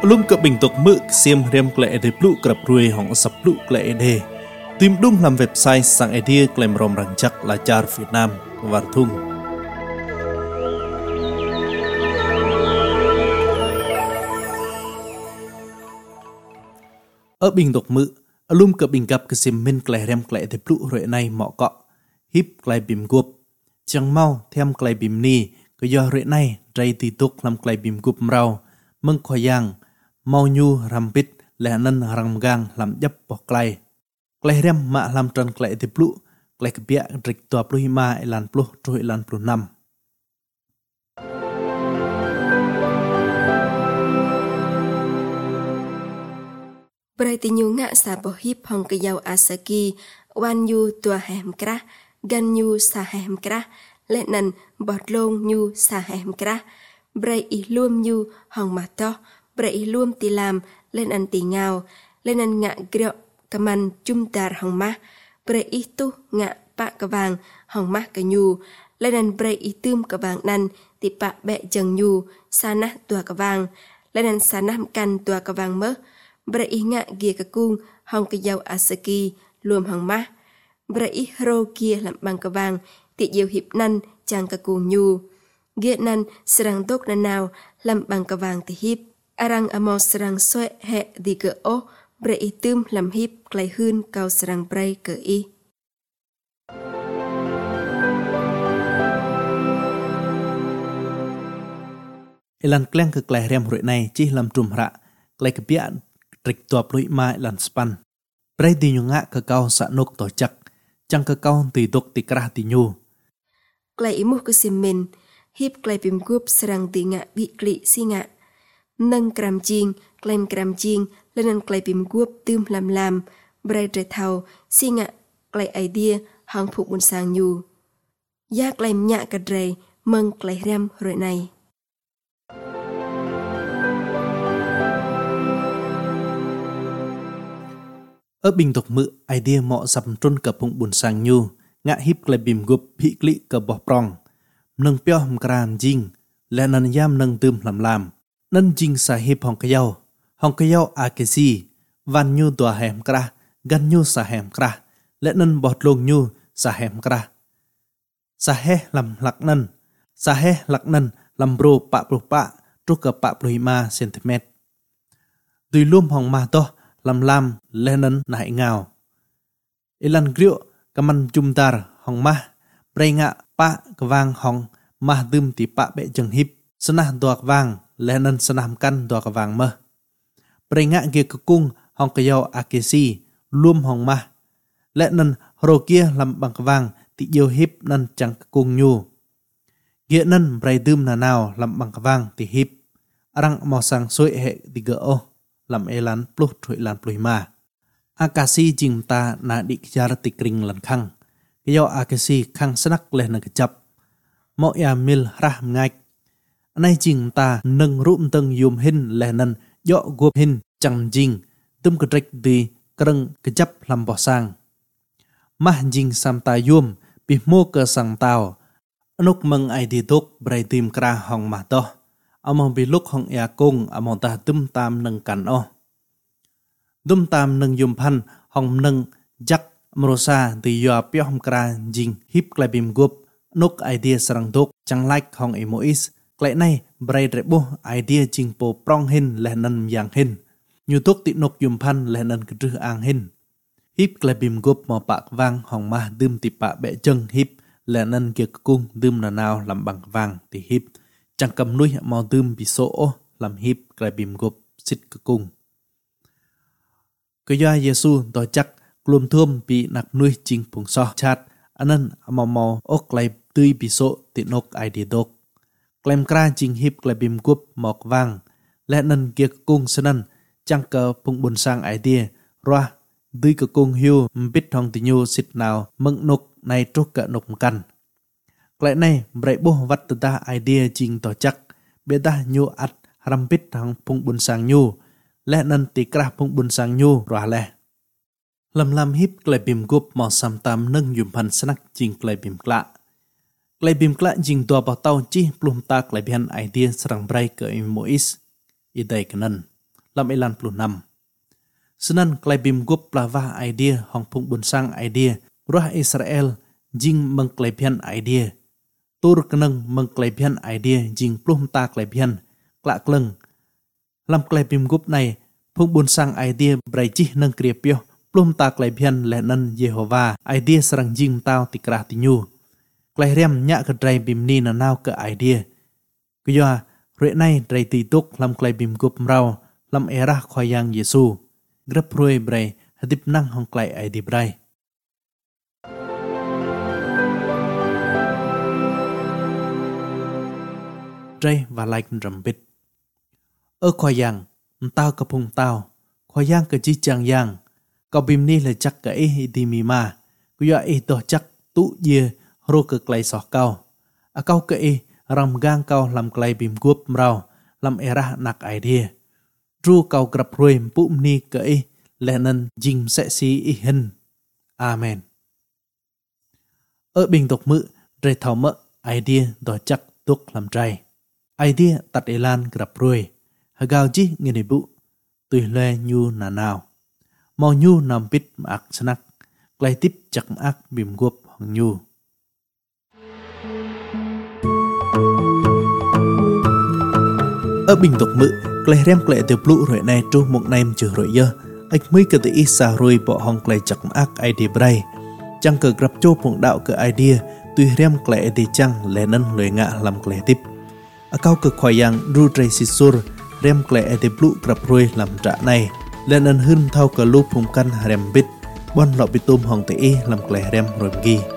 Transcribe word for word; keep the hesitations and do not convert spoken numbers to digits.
Lum ke bình tục mực xiêm rem klệ để plu krap ruồi hong sập plu klệ để tìm đúng làm website sang idea klem rom rang chắc là char Việt Nam và thung. Ở bình tục mực lum ke bình gặp ke xiêm min klệ rem klệ để plu ruồi này mọ cọ hip klệ bìm gup chẳng mau thêm klệ bìm ni cái do ruồi này trai ti tuk làm klệ bìm gup rau mừng khoai yang mau nhu rampit lẽ nân răng gang làm dấp bọc clay clay rem mạ làm trần clay thì plu clay cái bịa trịch tòa plu hima lan plu trôi lan plu năm Brai tinyu ngạ sa bo hip hong ke yau asaki wan yu tua hem kra gan yu sa hem kra lẽ nân bọt lông yu sa hem kra brai i luom yu hong ma to brai luom ti lam lên ăn ti ngao lên ăn ngạ gẹo kaman chum tar hong ma brai i tu ngạ pa ka vàng hong ma ka nyu lên ăn brai i tum ka vàng nan ti pa bẹ chang nyu sana tua ka vàng lên ăn sana kan tua ka vàng mơ brai i ngạ gia ka kung hong ka yau asaki luom hong ma brai i ro kia làm bằng ka vàng ti dieu hip nan chang ka kung nyu gia nan serang tok na nào làm bằng ka vàng ti hip arang amo serang soe he di ke o bre itum lam hip klai hun kau serang brai ke i Elan kleng ke klai rem ruồi này chỉ làm trùm rạ klai ke bịa trịch tòa plu mai lan span brai di nyu ngạ ke kau sa nok to chak chang ke kau ti tok ti krah ti nyu klai imu ke simin hip klai pim gup serang ti ngạ bi kli si ngạ nâng kram chiên, klem kram chiên, lên ăn klei bìm guop tươm làm làm, brai tre thau, si ngạ, klei idea, hong phục buồn sang nhu. Ya klem nhạ cả dre, mâng klei rem rồi này. Ở bình tục mự, idea mọ sập trôn cập phụng buồn sang nhu, ngạ hip klei bìm guop bị kli cờ bò prong, nâng pio hầm kram chiên, lên ăn yam nâng tươm làm làm. Nân jing sahib hong kayau hong kayau akesi van nyu tua hem kra gan nyu sa hem kra lẽ nân bọt lông nyu sa hem kra sa he làm lạc nân sa he lạc nân làm bro pa pro pa tru ka pa pro ma centimet tùy luom hong ma to làm lam lẽ nân nại ngào elan griu kaman jumtar hong ma prei ngạ pa kvang hong ma dum ti pa be jeng hip sana tuak vang lẽ nân sanam kan tua ka vàng mơ prei ngạ kia ka cung hong ka yau akesi luom hong ma lẽ nân ro kia làm bằng ka vàng ti yêu hip nân chẳng ka cung nyu gie nân prei dum na nào làm bằng ka vàng ti hip arang mo sang soi he ti ge o làm elan plus thui lan plui ma akasi jing ta na dik jar ti kring lan khang ka yau akesi khang sanak leh na ka chap mo ya mil rah ngak nay ching ta nâng rụm tầng yum hin lẻ nân dọ guop hin chẳng jing tum cái trách đi kreng cái chấp làm bỏ sang mah jing sam ta yum bị mua cơ sang tàu núc mừng ai đi tốt bray tim kra hong mà to among bị lúc hong ya cung among ta tum tam nâng cắn o tum tam nâng yum phan hong nâng jack mrosa từ yo pyo hong kra jing hip klai bim guop núc idea sarang tốt chẳng like hong emois klei này brai rebu idea jing po prong hin leh nan yang hin nyu tok ti nok yum phan leh nan kru ang hin hip klei bim gup mo pak vang hong ma dum ti pa be cheng hip leh nan kia cung dum na nào làm bằng vàng ti hip chẳng cầm nuôi mo dum bi so làm hip klei bim gup sit cung cái do Giêsu to chắc klum thum bị nặc nuôi jing phung so chat anan mo mo ok klei tươi bi so ti nok idea dok klem kra jing hip klei bim gup mok vang lẽ nân kia cung sanan chang cơ phung bun sang idea roa dui cơ cung hiu mbit hong ti nyu sit nào mừng nục này trúc cỡ nục căn klei này brai bo wat ta idea jing to chắc bê ta nyu at rampit hong phung bun sang nyu lẽ nân ti kra phung bun sang nyu roa lẽ lam lam hip klei bim gup mo sam tam nâng yum phan sanak jing klei bim kla klei bim kla jing tua pa tau chi plum ta klei bian idea serang brai ke mois idai kanan làm elan plu năm Senan klai bim gup plava idea hong phung bun sang idea roh Israel jing meng klai pian idea tur keneng meng klai pian idea jing plum ta klai pian klạ kleng làm klai bim gup này phung bun sang idea brai chi nâng kria pio plum ta klai pian le nan Jehovah idea sarang jing tao tikra tinyu klai rem nya ka drai bim ni na nau ka idea kyo re nai drai ti tuk làm klai bim gup mrau làm era khoyang Yesu grab roi brai hadip nang hong klai ai di brai trai và like drum bit ơ khoyang tao ka phung tao khoyang ka chi chang yang ka bim ni le chak ka e di mi ma ku ya e to chak tu ye ro ka klai so cao a cao ka e ram gang cao làm klai bim gup mrau làm era nak idea ru cao grab roi pu ni ka e Lennon jing sẽ si y hình. Amen. Ở bình tục mự, rây thảo mỡ, idea đỏ chắc tuốc làm trai. Idea tắt elan gặp rồi. Hà gào chí nghe này bụ. Tùy lê nhu nà nào. Mò nhu nằm bít mà ạc snack. Lại tiếp chắc mà ạc bìm guộp hoàng nhu. Ở bình tục mự, lại rem lại từ blue rồi này trú một nêm trừ rồi dơ. Ách mới cơ tự ý xa rồi bỏ hong lại chắc ác idea bray chẳng cờ gặp chô phụng đạo cơ idea tuy rem klệ thì chẳng lẽ nâng lời ngạ làm klệ tiếp ở cao cực khoai yang ru tray si sur rem klệ thì blue gặp rồi làm trả này lẽ nâng hưng thao cờ lu phụng căn rem bít bon lọ bị tôm hong tự ý làm klệ rem rồi ghi